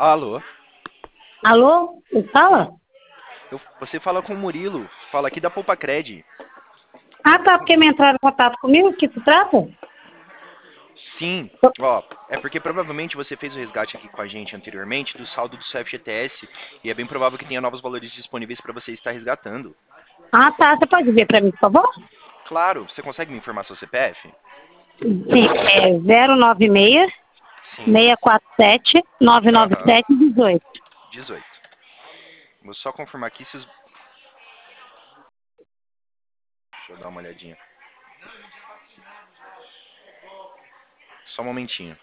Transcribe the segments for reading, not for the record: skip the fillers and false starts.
Alô? Alô? Você fala? Você fala com o Murilo. Fala aqui da Poupa Cred. Ah, tá, porque me entraram em contato comigo, o que se trata? Sim, ó, é porque provavelmente você fez o resgate aqui com a gente anteriormente do saldo do seu FGTS e é bem provável que tenha novos valores disponíveis para você estar resgatando. Ah, tá, você pode ver pra mim, por favor? Claro, você consegue me informar seu CPF? Sim, é 096 Sim. 647 Aham. 997 18. 18. Vou só confirmar aqui se os... Deixa eu dar uma olhadinha. Só um momentinho.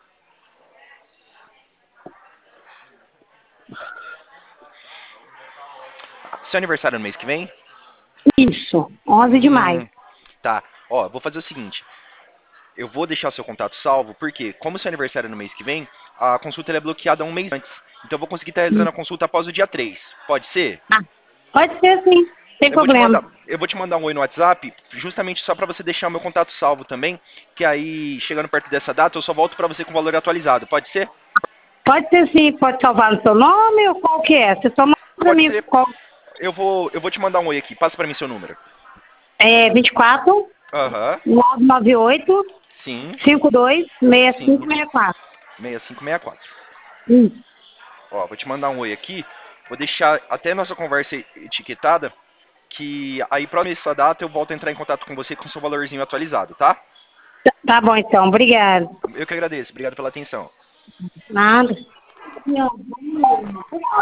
Seu aniversário é no mês que vem? Isso, 11 de maio. Tá. Ó, vou fazer o seguinte. Eu vou deixar o seu contato salvo, porque, como seu aniversário é no mês que vem, a consulta ela é bloqueada um mês antes. Então eu vou conseguir estar realizando a consulta após o dia 3. Pode ser? Ah, pode ser sim, sem problema. Eu vou te mandar um oi no WhatsApp, justamente só para você deixar o meu contato salvo também, que aí, chegando perto dessa data, eu só volto para você com o valor atualizado. Pode ser? Pode ser sim, pode salvar no seu nome ou qual que é? Você só manda pra Pode mim ser. qual. Eu vou te mandar um oi aqui. Passa para mim seu número. É 24 Aham. 998 Sim. 52 Sim. 6564. 6564. Isso. Ó, vou te mandar um oi aqui. Vou deixar até nossa conversa etiquetada, que aí próxima essa data eu volto a entrar em contato com você com seu valorzinho atualizado, tá? Tá bom então, obrigado. Eu que agradeço. Obrigado pela atenção. Nada.